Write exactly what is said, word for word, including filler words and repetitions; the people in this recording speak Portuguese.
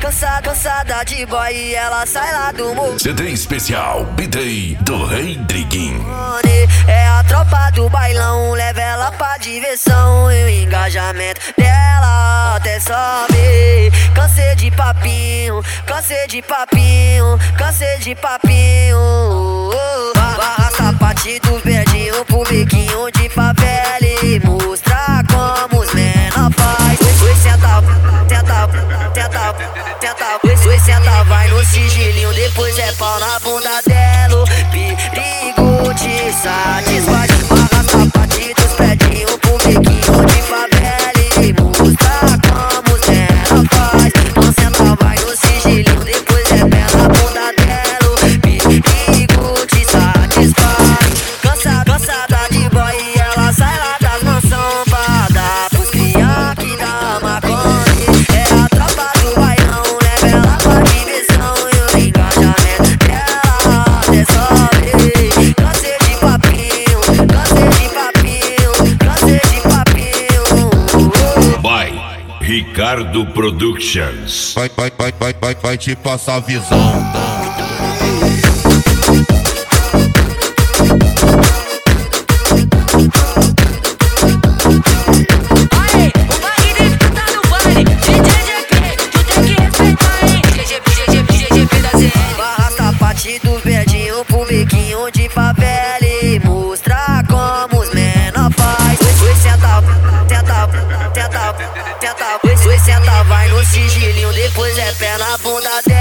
cansada, cansada de boy e ela sai lá do morro. C D especial B Day do Rei Driguinho. É a tropa do bailão, leva ela pra diversão e o engajamento dela até sobe. Cansei de papinho, cansei de papinho, cansei de papinho. Barra sapatinho dos verdinhos pro biquinho de favela e mostrar como os menor faz. Oi, senta, tenta, tenta, tenta. Oi, senta, vai no sigilinho, depois é pau na bunda dela. Perigo te satisfaz. Barra sapatinho dos verdinhos pro biquinho de favela e mostrar como os menor faz. Não senta, vai no sigilinho, depois é pé na bunda dela. Perigo te satisfaz. Cansada, cansada de boy e ela sai lá das mansão pra dar pros cria que dá maconha. É a tropa do bailão, leva ela pra diversão e o engajamento dela até sobe. Cansei de papinho, cansei de papinho, cansei de papinho. By Ricardo Productions. Vai, vai, vai, vai, vai, vai te passar a visão. Do verdinho pro biquinho de favela e mostrar como os menor faz. Oi, senta, tenta, tenta, tenta. Oi, senta, vai no sigilinho, depois é pé na bunda dela.